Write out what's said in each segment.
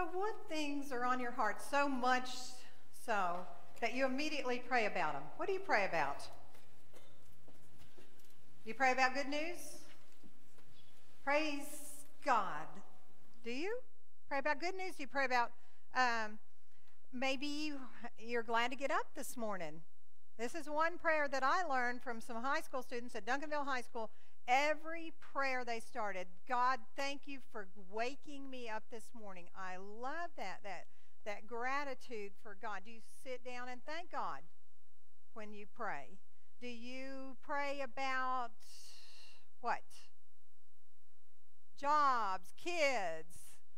So what things are on your heart so much so that you immediately pray about them? What do you pray about? You pray about good news? Praise God. Do you pray about good news? Do you pray about maybe you're glad to get up this morning? This is one prayer that I learned from some high school students at Duncanville High School. Every prayer they started, God, thank you for waking me up this morning. I love that gratitude for God. Do you sit down and thank God when you pray? Do you pray about what? Jobs, kids,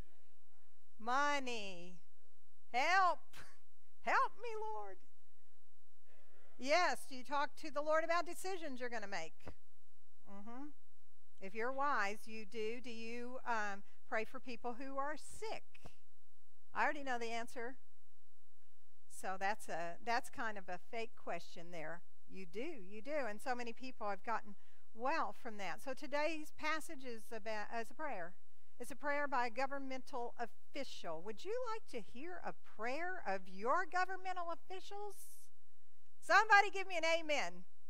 money, help. Help me, Lord. Yes, do you talk to the Lord about decisions you're going to make? If you're wise, you do. Do you pray for people who are sick? I already know the answer. So that's kind of a fake question there. You do. And so many people have gotten well from that. So today's passage is a prayer. It's a prayer by a governmental official. Would you like to hear a prayer of your governmental officials? Somebody give me an amen.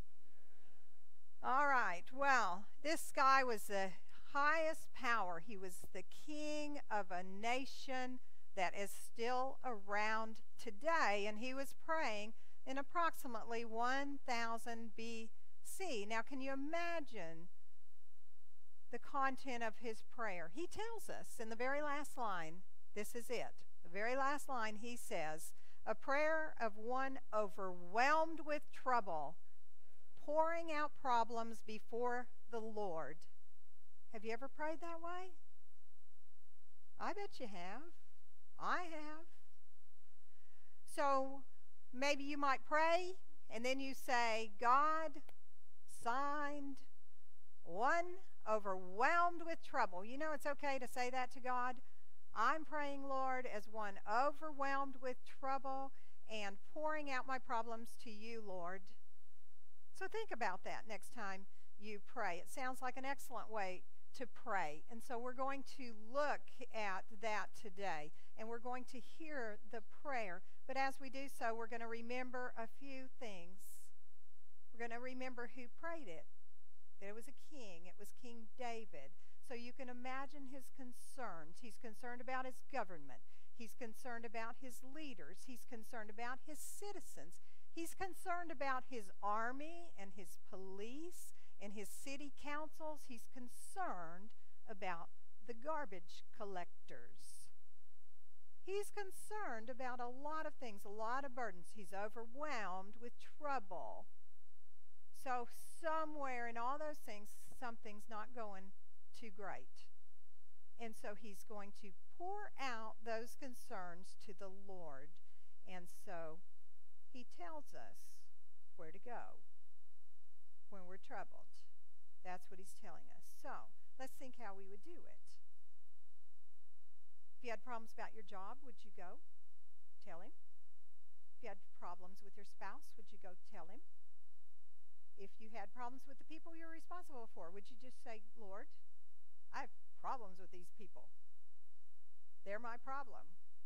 All right. Well, this guy was the highest power. He was the king of a nation that is still around today, and he was praying in approximately 1000 BC. Now, can you imagine the content of his prayer? He tells us in the very last line, this is it. The very last line, he says, a prayer of one overwhelmed with trouble, pouring out problems before the Lord. Have you ever prayed that way? I bet you have. I have. So maybe you might pray and then you say, God, signed, one overwhelmed with trouble. You know, it's okay to say that to God. I'm praying, Lord, as one overwhelmed with trouble and pouring out my problems to you, Lord. So think about that next time you pray. It sounds like an excellent way to pray. And so we're going to look at that today. And we're going to hear the prayer. But as we do so, we're going to remember a few things. We're going to remember who prayed it. That it was a king. It was King David. So you can imagine his concerns. He's concerned about his government. He's concerned about his leaders. He's concerned about his citizens. He's concerned about his army and his police and his city councils. He's concerned about the garbage collectors. He's concerned about a lot of things, a lot of burdens. He's overwhelmed with trouble. So somewhere in all those things, something's not going too great. And so he's going to pour out those concerns to the Lord. And so he tells us where to go when we're troubled. That's what he's telling us. So let's think how we would do it. If you had problems about your job, would you go? Tell him. If you had problems with your spouse, would you go tell him? If you had problems with the people you're responsible for, would you just say, Lord, I have problems with these people. They're my problem.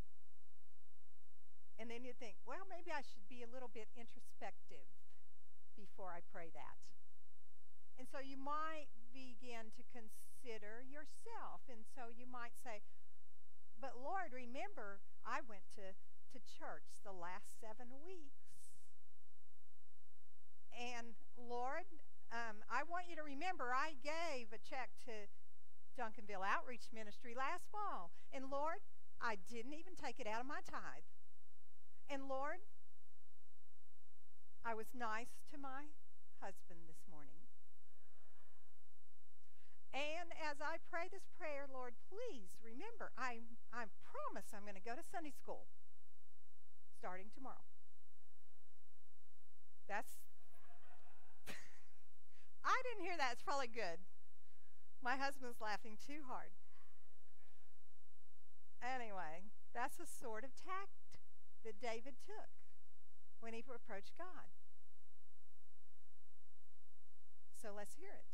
And then you think, well, maybe I should be a little bit introspective before I pray that. And so you might begin to consider yourself. And so you might say, but Lord, remember, I went to church the last 7 weeks. And Lord, I want you to remember I gave a check to Duncanville Outreach Ministry last fall. And Lord, I didn't even take it out of my tithe. And Lord, I was nice to my husband this morning. And as I pray this prayer, Lord, please remember, I promise I'm going to go to Sunday school starting tomorrow. I didn't hear that. It's probably good. My husband's laughing too hard. Anyway, that's a sort of tact that David took when he approached God. So let's hear it.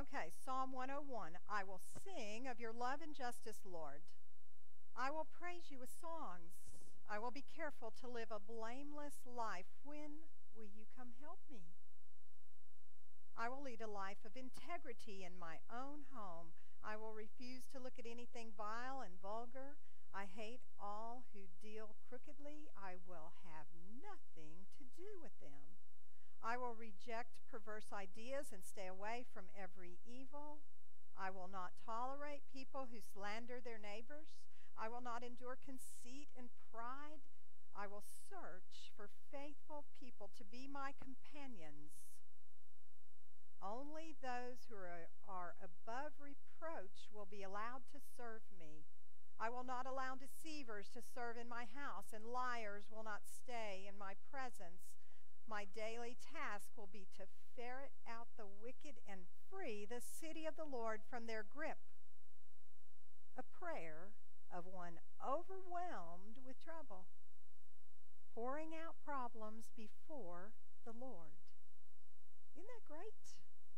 Okay, Psalm 101. I will sing of your love and justice, Lord. I will praise you with songs. I will be careful to live a blameless life. When will you come help me? I will lead a life of integrity in my own home. I will refuse to look at anything vile and vulgar. I hate all who deal crookedly. I will have nothing to do with them. I will reject perverse ideas and stay away from every evil. I will not tolerate people who slander their neighbors. I will not endure conceit and pride. I will search for faithful people to be my companions. Only those who are above reproach will be allowed to serve me. I will not allow deceivers to serve in my house, and liars will not stay in my presence. My daily task will be to ferret out the wicked and free the city of the Lord from their grip. A prayer of one overwhelmed with trouble, pouring out problems before the Lord. Isn't that great?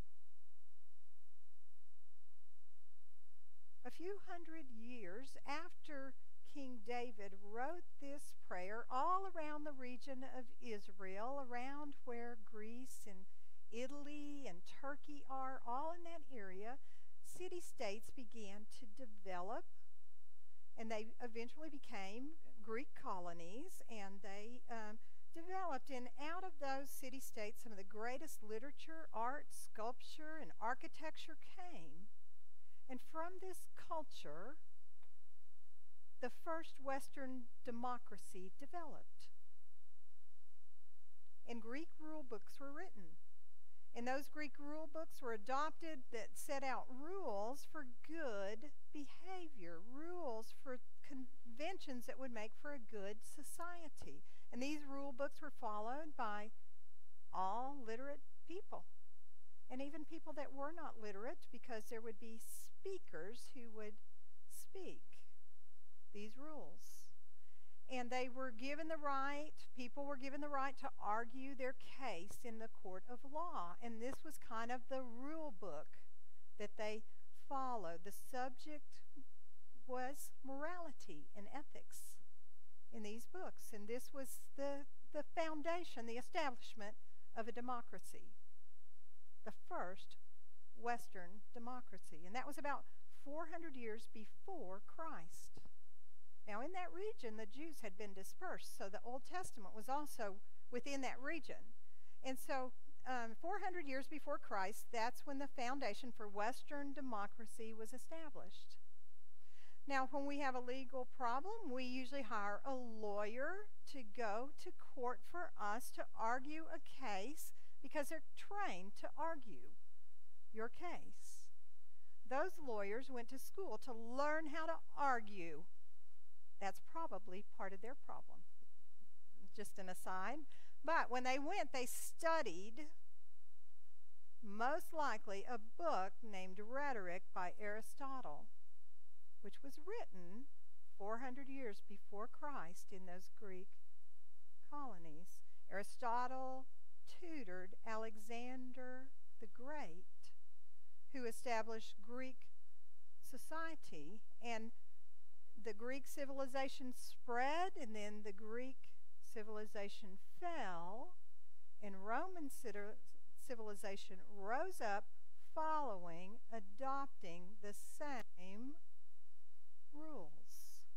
A few hundred years after King David wrote this prayer, all around the region of Israel, around where Greece and Italy and Turkey are, all in that area, city-states began to develop, and they eventually became Greek colonies, and they developed. And out of those city-states, some of the greatest literature, art, sculpture, and architecture came. And from this culture, the first Western democracy developed. And Greek rule books were written. And those Greek rule books were adopted that set out rules for good behavior, rules for conventions that would make for a good society. And these rule books were followed by all literate people, and even people that were not literate, because there would be speakers who would speak these rules. And they were given the right, people were given the right to argue their case in the court of law. And this was kind of the rule book that they followed. The subject was morality and ethics in these books. And this was the foundation, the establishment of a democracy, the first Western democracy. And that was about 400 years before Christ. Now, in that region, the Jews had been dispersed, so the Old Testament was also within that region. And so 400 years before Christ, that's when the foundation for Western democracy was established. Now, when we have a legal problem, we usually hire a lawyer to go to court for us to argue a case, because they're trained to argue your case. Those lawyers went to school to learn how to argue. That's probably part of their problem. Just an aside. But when they went, they studied, most likely, a book named Rhetoric by Aristotle, which was written 400 years before Christ in those Greek colonies. Aristotle tutored Alexander the Great, who established Greek society, and the Greek civilization spread, and then the Greek civilization fell, and Roman civilization rose up following, adopting the same rules.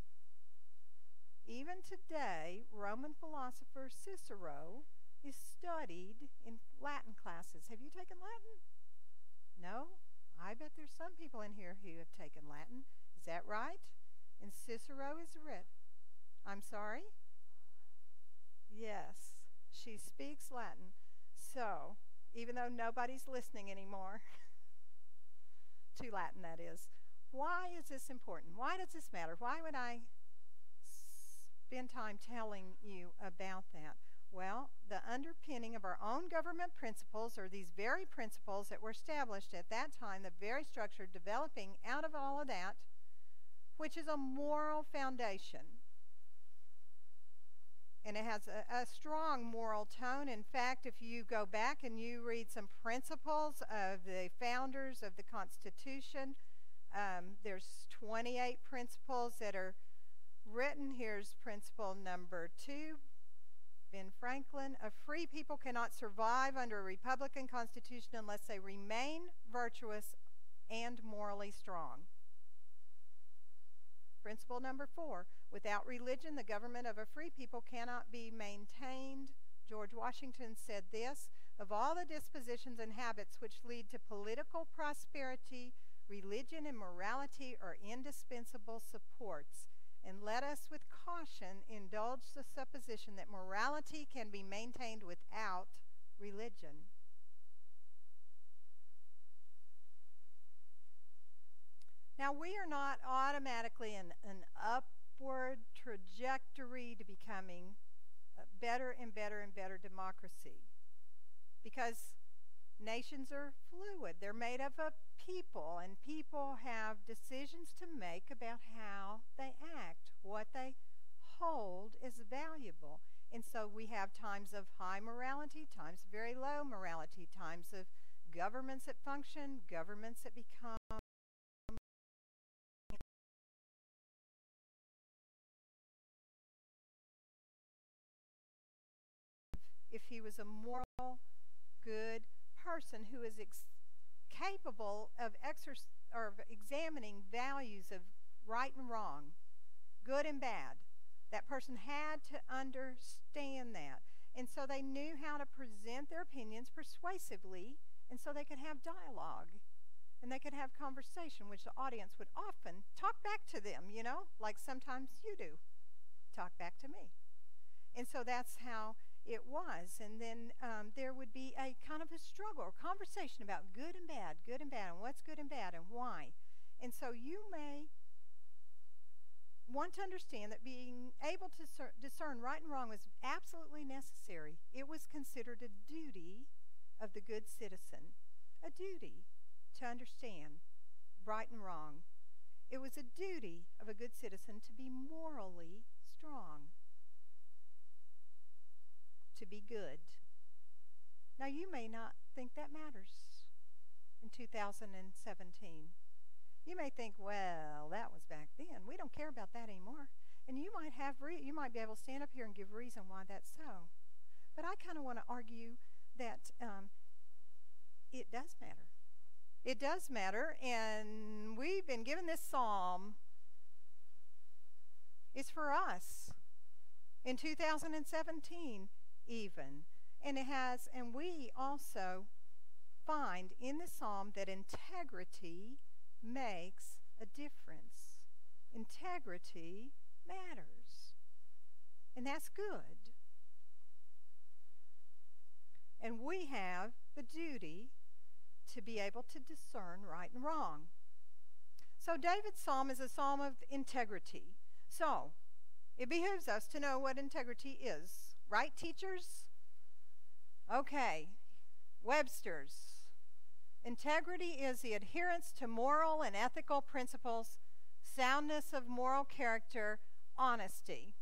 Even today, Roman philosopher Cicero is studied in Latin classes. Have you taken Latin? No? I bet there's some people in here who have taken Latin. Is that right? And Cicero is written. I'm sorry? Yes, she speaks Latin. So, even though nobody's listening anymore, to Latin that is, why is this important? Why does this matter? Why would I spend time telling you about that? Well, the underpinning of our own government principles are these very principles that were established at that time, the very structure developing out of all of that, which is a moral foundation. And it has a strong moral tone. In fact, if you go back and you read some principles of the founders of the Constitution, there's 28 principles that are written. Here's principle number 2. Ben Franklin: a free people cannot survive under a republican constitution unless they remain virtuous and morally strong. Principle number 4: without religion, the government of a free people cannot be maintained. George Washington said this: of all the dispositions and habits which lead to political prosperity, religion and morality are indispensable supports. And let us with caution indulge the supposition that morality can be maintained without religion. Now, we are not automatically in an upward trajectory to becoming a better and better and better democracy, because nations are fluid. They're made up of people, and people have decisions to make about how they act, what they hold is valuable. And so we have times of high morality, times of very low morality, times of governments that function, governments that become. If he was a moral, good person who is capable of examining values of right and wrong, good and bad, that person had to understand that. And so they knew how to present their opinions persuasively, and so they could have dialogue and they could have conversation, which the audience would often talk back to them, you know, like sometimes you do. Talk back to me. And so that's how it was. And then there would be a kind of a struggle or conversation about good and bad, and what's good and bad, and why. And so you may want to understand that being able to discern right and wrong was absolutely necessary. It was considered a duty of the good citizen, a duty to understand right and wrong. It was a duty of a good citizen to be morally strong, to be good. Now, you may not think that matters in 2017. You may think, well, that was back then. We don't care about that anymore. And you might be able to stand up here and give reason why that's so. But I kind of want to argue that it does matter. It does matter, and we've been given this psalm. It's for us in 2017 even. And we also find in the psalm that integrity makes a difference. Integrity matters. And that's good. And we have the duty to be able to discern right and wrong. So David's psalm is a psalm of integrity. So it behooves us to know what integrity is. Right, teachers? Okay. Webster's. Integrity is the adherence to moral and ethical principles, soundness of moral character, honesty.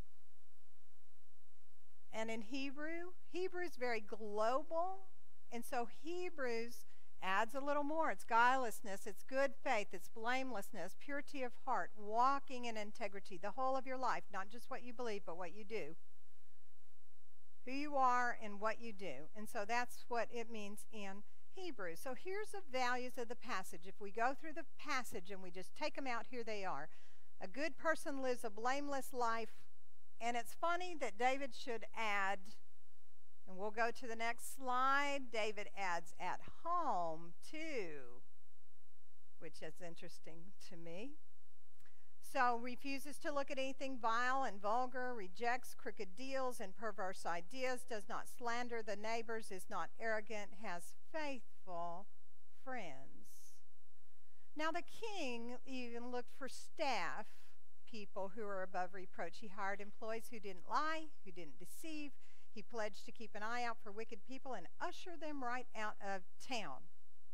And in Hebrew is very global, and so Hebrews adds a little more. It's guilelessness, it's good faith, it's blamelessness, purity of heart, walking in integrity, the whole of your life, not just what you believe, but what you do. Who you are and what you do. And so that's what it means in Hebrew. So here's the values of the passage. If we go through the passage and we just take them out, here they are. A good person lives a blameless life. And it's funny that David should add, and we'll go to the next slide, David adds at home too, which is interesting to me. So refuses to look at anything vile and vulgar, rejects crooked deals and perverse ideas, does not slander the neighbors, is not arrogant, has faithful friends. Now the king even looked for staff, people who are above reproach. He hired employees who didn't lie, who didn't deceive. He pledged to keep an eye out for wicked people and usher them right out of town.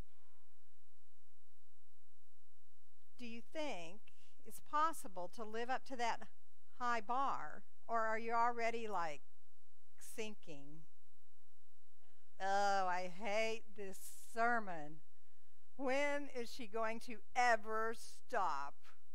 Do you think it's possible to live up to that high bar? Or are you already like thinking, oh, I hate this sermon. When is she going to ever stop?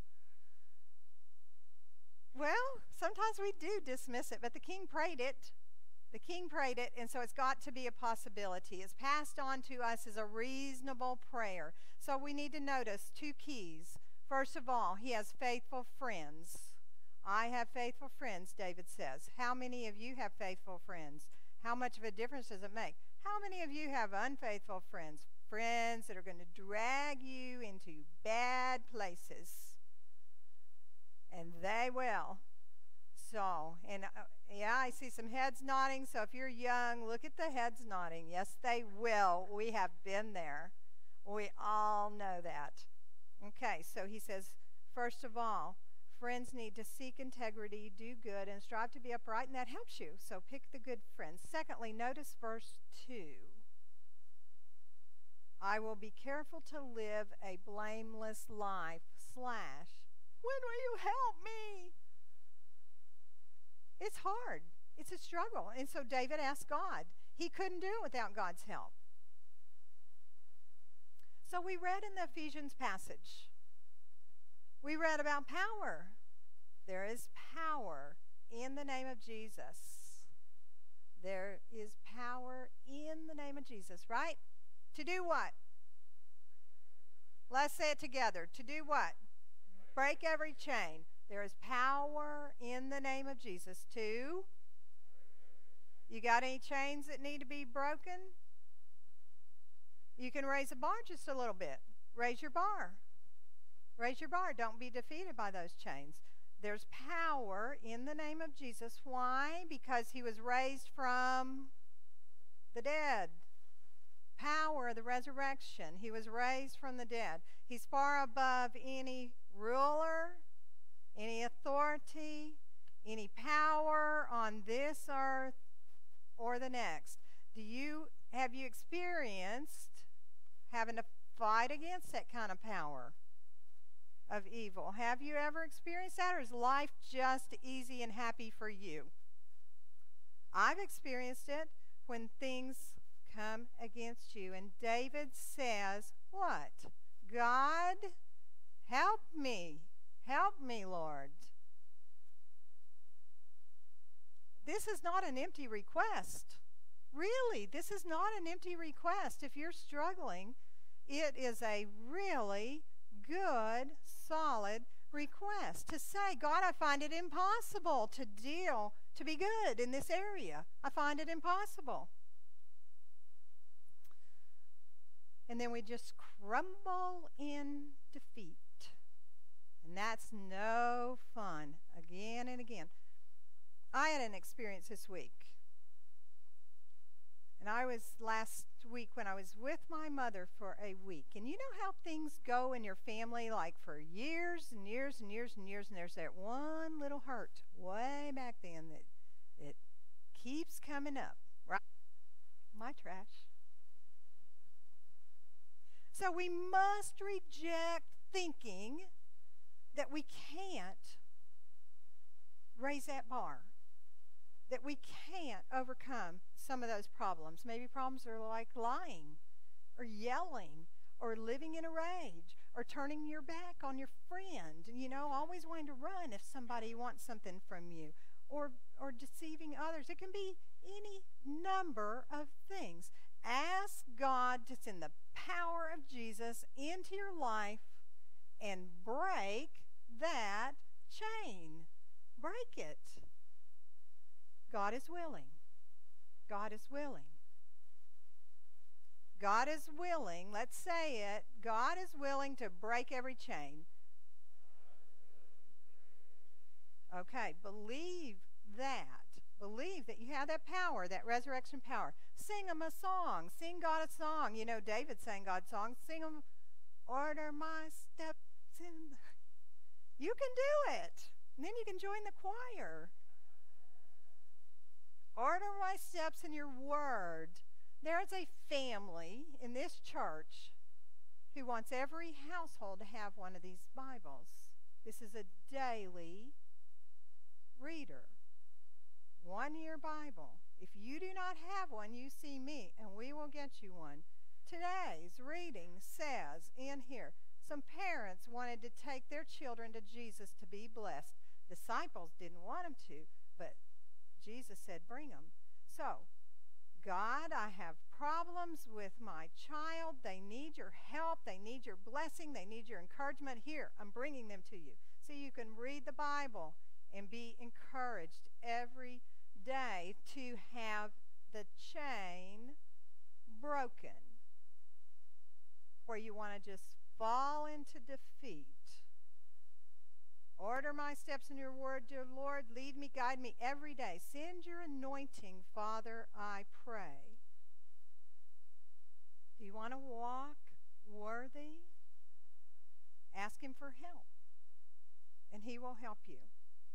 Well, sometimes we do dismiss it, but the king prayed it. The king prayed it, and so it's got to be a possibility. It's passed on to us as a reasonable prayer. So we need to notice two keys. First of all, he has faithful friends. I have faithful friends, David says. How many of you have faithful friends? How much of a difference does it make? How many of you have unfaithful friends? Friends that are going to drag you into bad places. And they will. So, and yeah, I see some heads nodding. So if you're young, look at the heads nodding. Yes, they will. We have been there. We all know that. Okay, so he says, first of all, friends need to seek integrity, do good, and strive to be upright, and that helps you. So pick the good friends. Secondly, notice verse 2. I will be careful to live a blameless life, / when will you help me? It's hard. It's a struggle. And so David asked God. He couldn't do it without God's help. So we read in the Ephesians passage, we read about power. There is power in the name of Jesus. There is power in the name of Jesus, right? To do what? Let's say it together. To do what? Break every chain. There is power in the name of Jesus to. You got any chains that need to be broken? You can raise the bar just a little bit. Raise your bar. Raise your bar. Don't be defeated by those chains. There's power in the name of Jesus. Why? Because he was raised from the dead. Power of the resurrection. He was raised from the dead. He's far above any ruler, any authority, any power on this earth or the next. Have you experienced having to fight against that kind of power of evil? Have you ever experienced that, or is life just easy and happy for you? I've experienced it when things come against you. And David says, what? God, help me. Help me, Lord. This is not an empty request. Really, this is not an empty request. If you're struggling, it is a really good, solid request to say, God, I find it impossible to be good in this area. I find it impossible. And then we just crumble in defeat. And that's no fun. Again and again. I had an experience this week. And I was last week when I was with my mother for a week. And you know how things go in your family, like for years and years and years and years, and there's that one little hurt way back then that keeps coming up, right? My trash. So we must reject thinking that we can't raise that bar, that we can't overcome some of those problems. Maybe problems are like lying or yelling or living in a rage or turning your back on your friend, always wanting to run if somebody wants something from you, or deceiving others. It can be any number of things. Ask God to send the power of Jesus into your life and break that chain. Break it. God is willing. God is willing. God is willing. Let's say it. God is willing to break every chain. Okay, believe that. Believe that you have that power, that resurrection power. Sing them a song. Sing God a song. David sang God's songs. Sing them, order my steps in. You can do it. And then you can join the choir. Order my steps in your word. There is a family in this church who wants every household to have one of these Bibles. This is a daily reader. 1-year Bible. If you do not have one, you see me, and we will get you one. Today's reading says in here, some parents wanted to take their children to Jesus to be blessed. Disciples didn't want them to, but Jesus said, bring them. So, God, I have problems with my child. They need your help. They need your blessing. They need your encouragement. Here, I'm bringing them to you. So you can read the Bible and be encouraged every day to have the chain broken, where you want to just fall into defeat. Order my steps in your word, dear Lord. Lead me, guide me every day. Send your anointing, Father, I pray. Do you want to walk worthy? Ask him for help, and he will help you.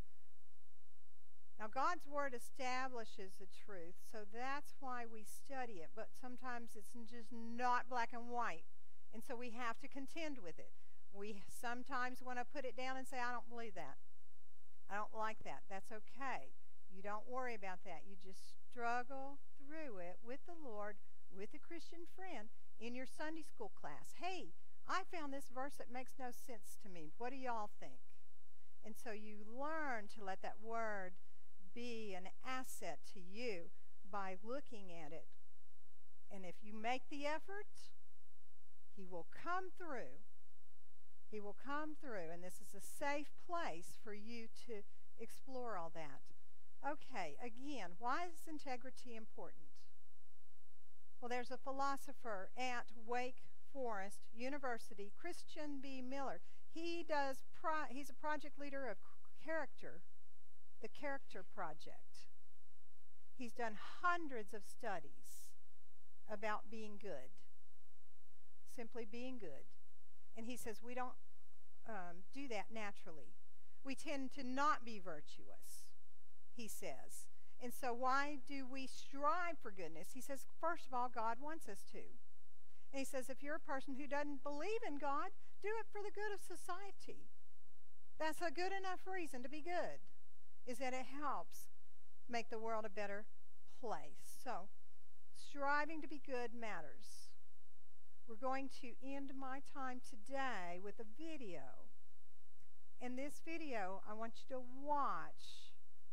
Now, God's word establishes the truth, so that's why we study it. But sometimes it's just not black and white, and so we have to contend with it. We sometimes want to put it down and say, I don't believe that. I don't like that. That's okay. You don't worry about that. You just struggle through it with the Lord, with a Christian friend in your Sunday school class. Hey, I found this verse that makes no sense to me. What do y'all think? And so you learn to let that word be an asset to you by looking at it. And if you make the effort, he will come through. He will come through, and this is a safe place for you to explore all that. Okay, again, why is integrity important? Well, there's a philosopher at Wake Forest University, Christian B. Miller. He's a project leader of character, the Character Project. He's done hundreds of studies about being good, simply being good. And he says we don't do that naturally. We tend to not be virtuous, he says. And so why do we strive for goodness? He says, first of all, God wants us to. And he says, if you're a person who doesn't believe in God, do it for the good of society. That's a good enough reason to be good, is that it helps make the world a better place. So, striving to be good matters. We're going to end my time today with a video. And this video, I want you to watch,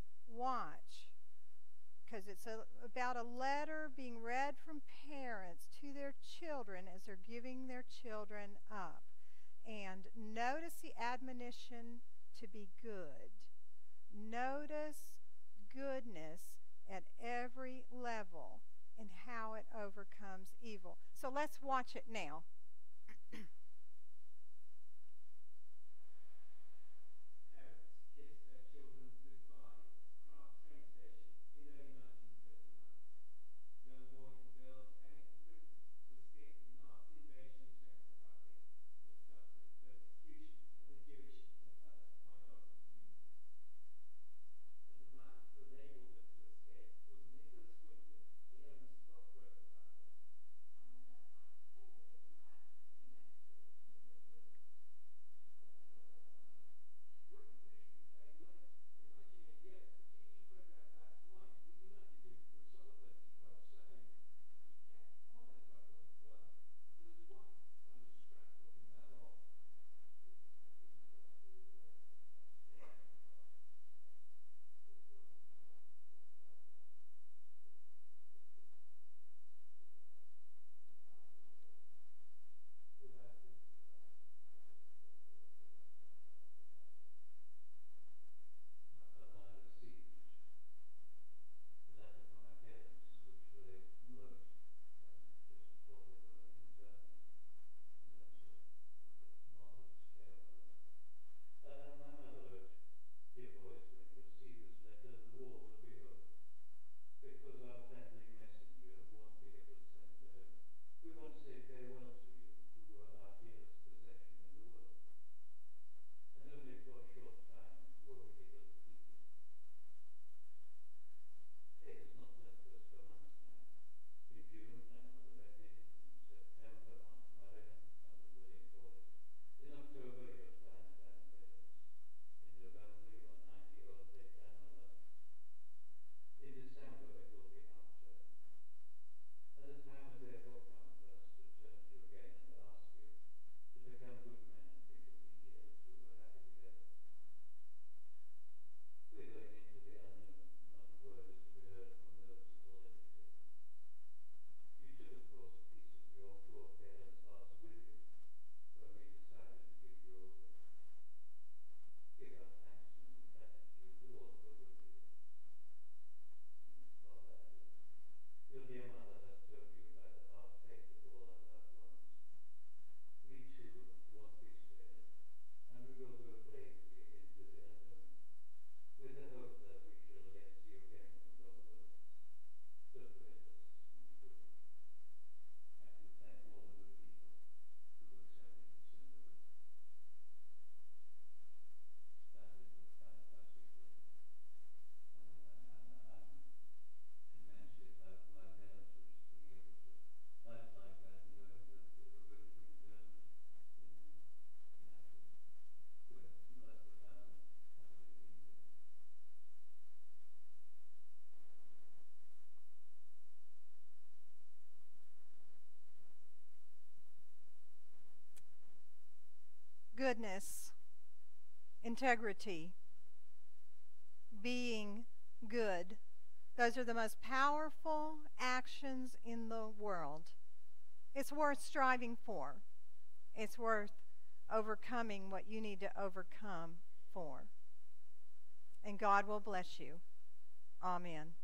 because it's about a letter being read from parents to their children as they're giving their children up. And notice the admonition to be good. Notice goodness at every level and how it overcomes evil. So let's watch it now. goodness, integrity, being good. Those are the most powerful actions in the world. It's worth striving for. It's worth overcoming what you need to overcome for. And God will bless you. Amen.